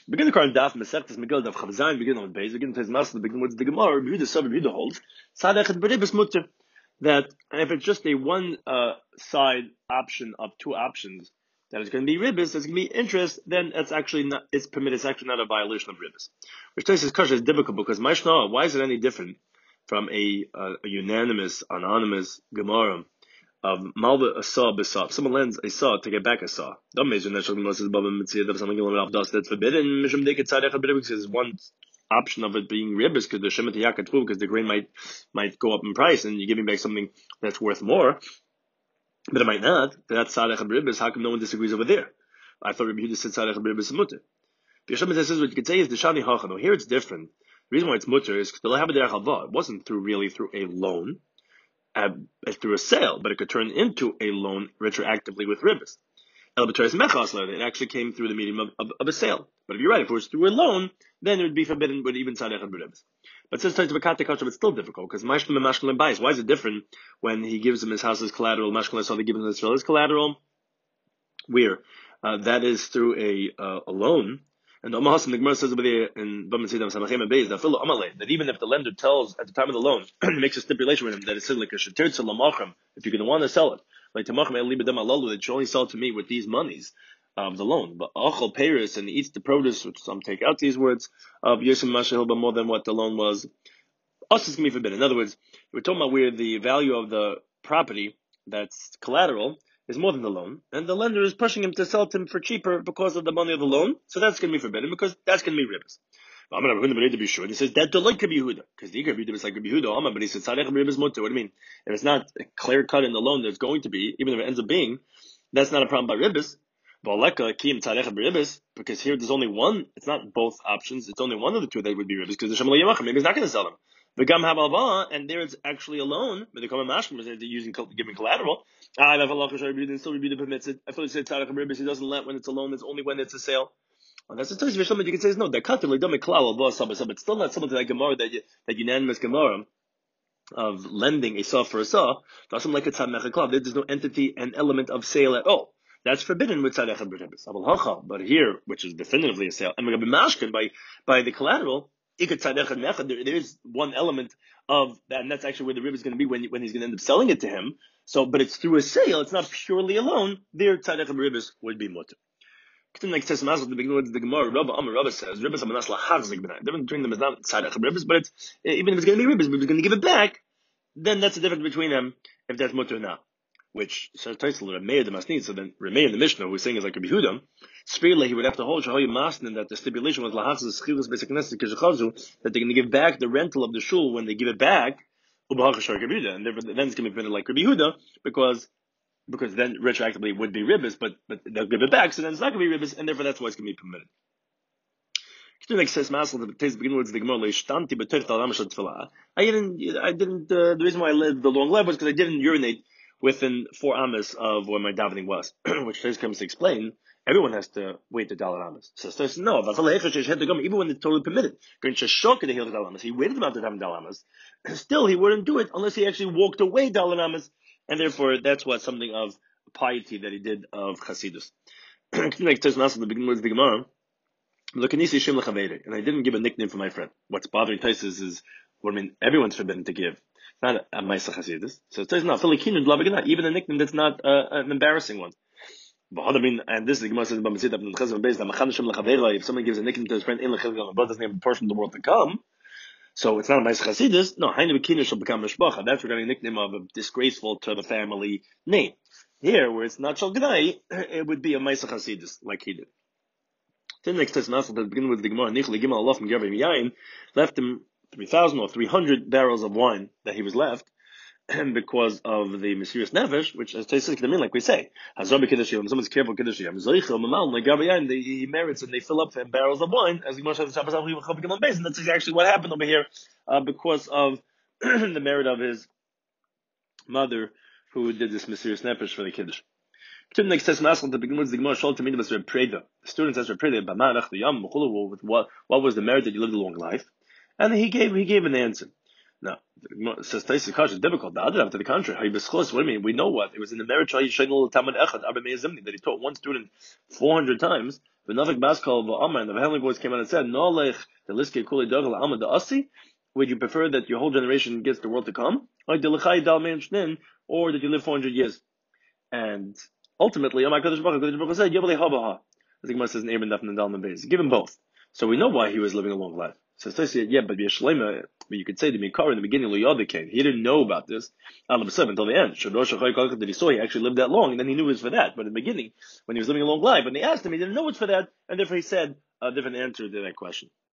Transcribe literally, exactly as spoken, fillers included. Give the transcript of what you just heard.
Begin the current daf Masechtas Megillah daf Chavzayin. Begin on base. Begin Tez Masel. Begin with the Gemara. Review the sub. Review the holds. Sadechet beribis mutter. That if it's just a one uh, side option of two options, that is going to be ribis. That's going to be interest. Then it's actually not. It's permitted. It's actually not a violation of ribis. Which takes this kasha is difficult because Maishna. Why is it any different from a, a, a unanimous, anonymous Gemara of Malva a saw besab? Someone lends a saw to get back a saw. That's forbidden. Because there's one option of it being ribis because the shemet yakatru because the grain might might go up in price and you're giving back something that's worth more, but it might not. That's tzarech ribis. How come no one disagrees over there? I thought Rabbi Yehuda said tzarech ribis mutter. The Yeshiva says what you could say is the shani hachano. Here it's different. The reason why it's mutter is because it wasn't through really through a loan. Uh, through a sale, but it could turn into a loan retroactively with ribis. It actually came through the medium of, of, of a sale. But if you're right, if it was through a loan, then it would be forbidden with even tzarech and ribis. But since it's it's still difficult because mashlim and mashlim buys. Why is it different when he gives him his house as collateral? Mashlim so they give him Israel as collateral. Where uh, that is through a uh, a loan. And the Omahas and the Gemara says over there in that even if the lender tells at the time of the loan, makes a stipulation with him that it's like a shatir to lamachram, if you're going to want to sell it, like tamachram elibedam alalu, that you only sell to me with these monies of the loan. But achol peiris and eats the produce, which some take out these words of yosem mashahil, but more than what the loan was. Us is going to be forbidden. In other words, we're talking about where the value of the property that's collateral is more than the loan, and the lender is pushing him to sell to him for cheaper because of the money of the loan, so that's going to be forbidden because that's going to be ribis. I'm going to be sure. He says that like Rabbi Yehuda, because the Rabbi Yehuda is like Rabbi Yehuda, but he says tzarech ribis mutter. What do you mean? If it's not clear cut in the loan, there's going to be, even if it ends up being, that's not a problem by ribis. Because here there's only one. It's not both options. It's only one of the two that would be ribis because the shemal yamachim maybe he's not going to sell them. V'gam habalva, and there it's actually a loan, but they come in mashkim, they're using giving collateral. Ah, I still Rebbe permits it. I thought he said tzarech ribis. He doesn't let when it's a loan. It's only when it's a sale. And that's the time you can say no. That katil don't make klal of It's still not something like Gemara that that unanimous Gemara of lending a saw for a saw. Doesn't like a tzarech klav. There's no entity and element of sale at all. That's forbidden with tzarech ribis. But here, which is definitively a sale, and we're going to be mashkin by by the collateral. There is one element of that, and that's actually where the rib is going to be when, when he's going to end up selling it to him. So, but it's through a sale. It's not purely a loan. There, tzarech ribis would be mutter. Like says the beginning of the Gemara, Rabba Amar Rabba says ribis amanas lahachzik b'nai. The difference between them is not tzarech ribis, but it's even if it's going to be ribis, but it's going to give it back, then that's the difference between them if that's mutter or not. Which says Taisel Rameir the Masnid, so then Rameir in the Mishnah, who's saying is like Rabbi Yehuda, Spirla he would have to hold Shahoy Masnin that the stipulation was Lahatz's Chilus Basic Nesset Kishachazu, that they're going to give back the rental of the shul when they give it back, Ubahachashar Rabbi Yehuda, and then it's going to be printed like Rabbi Yehuda, because because then retroactively it would be ribis, but but they'll give it back, so then it's not going to be ribis, and therefore that's why it's going to be permitted. Like says Masel, the taste begin with the Gemara Leishtanti B'Torah Talam Shel Tefillah. I didn't, I didn't. Uh, the reason why I led the long leg was because I didn't urinate within four amas of where my davening was, which Tez comes to explain, everyone has to wait the dollar amas. So Tez no, even when it's totally permitted, he waited about the davening dollar amas. Still, he wouldn't do it unless he actually walked away dollar amas, and therefore that's what something of piety that he did of chasidus. Like Tez Masel, the beginning was the Gemara. And I didn't give a nickname for my friend. What's bothering Tez is, is what I mean, everyone's forbidden to give. Not a Maisa Chasidus. So it says no, even a nickname that's not uh, an embarrassing one. But I mean, and this is the Gemara says if someone gives a nickname to his friend, my brother doesn't have a portion of the world to come. So it's not a Maisa Chasidus. No, Hainu B'Kina shall become Mishpacha. That's regarding a nickname of a disgraceful to the family name. Here, where it's not Shal G'nai, it would be a Maisa Chasidus, like he did. Then next test Masel, to begin with the Gemara, Nichli Gimal Allah from Gavim Yain, left him three thousand or three hundred barrels of wine that he was left, and because of the mysterious nefesh, which as Taisik mean, like we say, Hazabi Kiddushin, someone's careful Kiddushin, Zoichel, Mamal, like Gabayan, he merits and they fill up for him barrels of wine, as the Gemara says, and that's actually what happened over here, uh, because of the merit of his mother, who did this mysterious nefesh for the Kiddush. To begin with the Gemara Shol Tamid was Reb Preda. The students asked Reb Preda, "B'ma'arach the Yam with what what was the merit that you lived a long life?" And he gave he gave an answer. Now, it says Taisik Kash is difficult. The other to the contrary, how you what do you mean? We know what it was in the merit that he taught one student four hundred times The Nafik Baskal V'Amar, and the heavenly voice came out and said, Nolech the Liske Kuli Dagel Amad the Asi. Would you prefer that your whole generation gets the world to come, or the Lechai Dal Men Shnin, or that you live four hundred years? And ultimately, Amar Kadosh Baruch Hu, Kadosh Baruch Hu said, Yavli Habaha. The Gemara says in Eben Daf and Dal Beis. Give him both. So we know why he was living a long life. So I said, yeah, but Yeshlema, but you could say the Mikar in the beginning, Luyada came. He didn't know about this until the end. That he saw he actually lived that long, and then he knew it was for that. But in the beginning, when he was living a long life, when they asked him, he didn't know it's for that, and therefore he said a different answer to that question.